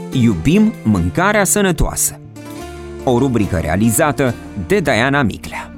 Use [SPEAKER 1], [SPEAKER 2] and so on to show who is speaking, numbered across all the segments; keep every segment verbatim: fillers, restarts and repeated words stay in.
[SPEAKER 1] Iubim mâncarea sănătoasă. O rubrică realizată de Diana Miclea.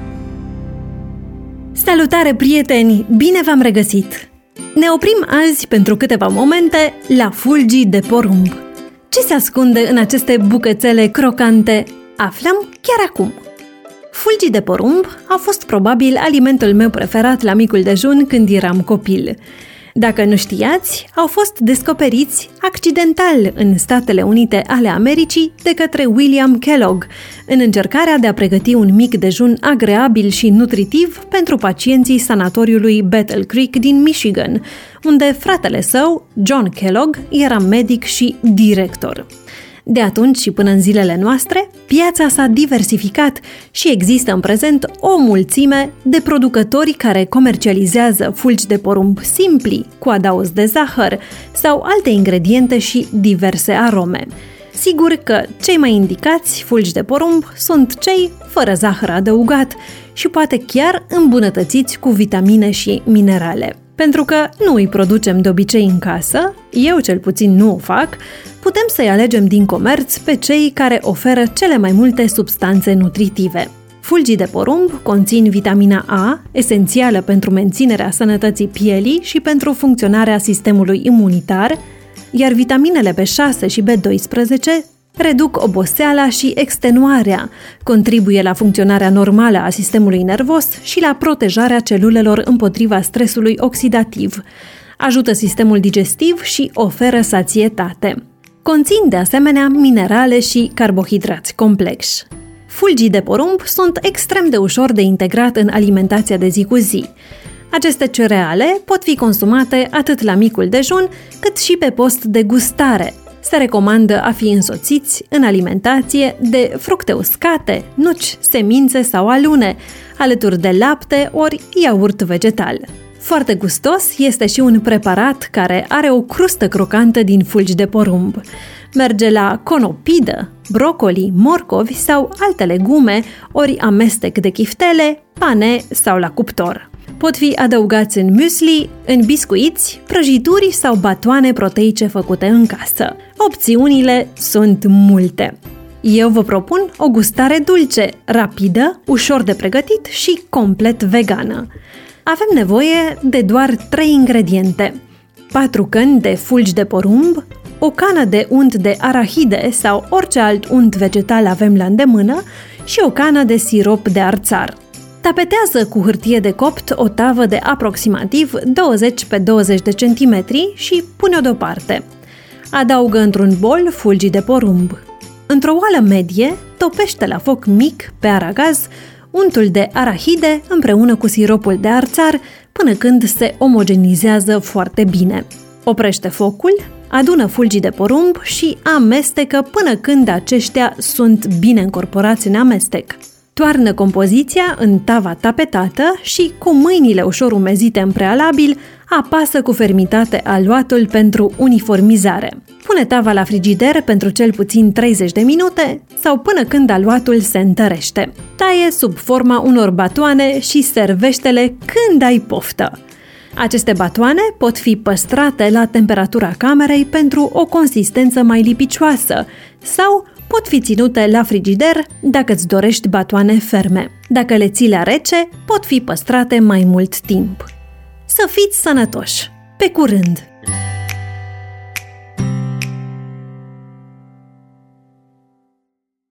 [SPEAKER 2] Salutare, prieteni! Bine v-am regăsit! Ne oprim azi pentru câteva momente la fulgii de porumb. Ce se ascunde în aceste bucățele crocante? Aflăm chiar acum! Fulgii de porumb au fost probabil alimentul meu preferat la micul dejun când eram copil. Dacă nu știați, au fost descoperiți accidental în Statele Unite ale Americii de către William Kellogg, în încercarea de a pregăti un mic dejun agreabil și nutritiv pentru pacienții sanatoriului Battle Creek din Michigan, unde fratele său, John Kellogg, era medic și director. De atunci și până în zilele noastre, piața s-a diversificat și există în prezent o mulțime de producători care comercializează fulgi de porumb simpli, cu adaos de zahăr sau alte ingrediente și diverse arome. Sigur că cei mai indicați fulgi de porumb sunt cei fără zahăr adăugat și poate chiar îmbunătățiți cu vitamine și minerale. Pentru că nu îi producem de obicei în casă, eu cel puțin nu o fac, putem să-i alegem din comerț pe cei care oferă cele mai multe substanțe nutritive. Fulgii de porumb conțin vitamina A, esențială pentru menținerea sănătății pielii și pentru funcționarea sistemului imunitar, iar vitaminele B șase și B doisprezece reduc oboseala și extenuarea, contribuie la funcționarea normală a sistemului nervos și la protejarea celulelor împotriva stresului oxidativ, ajută sistemul digestiv și oferă sațietate. Conțin de asemenea minerale și carbohidrați complexi. Fulgii de porumb sunt extrem de ușor de integrat în alimentația de zi cu zi. Aceste cereale pot fi consumate atât la micul dejun, cât și pe post de gustare. Se recomandă a fi însoțiți în alimentație de fructe uscate, nuci, semințe sau alune, alături de lapte ori iaurt vegetal. Foarte gustos este și un preparat care are o crustă crocantă din fulgi de porumb. Merge la conopidă, brocoli, morcovi sau alte legume, ori amestec de chiftele, pane sau la cuptor. Pot fi adăugați în muesli, în biscuiți, prăjituri sau batoane proteice făcute în casă. Opțiunile sunt multe. Eu vă propun o gustare dulce, rapidă, ușor de pregătit și complet vegană. Avem nevoie de doar trei ingrediente: patru căni de fulgi de porumb, o cană de unt de arahide sau orice alt unt vegetal avem la îndemână și o cană de sirop de arțar. Tapetează cu hârtie de copt o tavă de aproximativ douăzeci pe douăzeci de centimetri și pune-o deoparte. Adaugă într-un bol fulgii de porumb. Într-o oală medie, topește la foc mic, pe aragaz, untul de arahide împreună cu siropul de arțar până când se omogenizează foarte bine. Oprește focul, adună fulgii de porumb și amestecă până când aceștia sunt bine încorporați în amestec. Toarnă compoziția în tava tapetată și, cu mâinile ușor umezite în prealabil, apasă cu fermitate aluatul pentru uniformizare. Pune tava la frigider pentru cel puțin treizeci de minute sau până când aluatul se întărește. Taie sub forma unor batoane și servește-le când ai poftă. Aceste batoane pot fi păstrate la temperatura camerei pentru o consistență mai lipicioasă sau pot fi ținute la frigider dacă îți dorești batoane ferme. Dacă le ții la rece, pot fi păstrate mai mult timp. Să fiți sănătoși! Pe curând!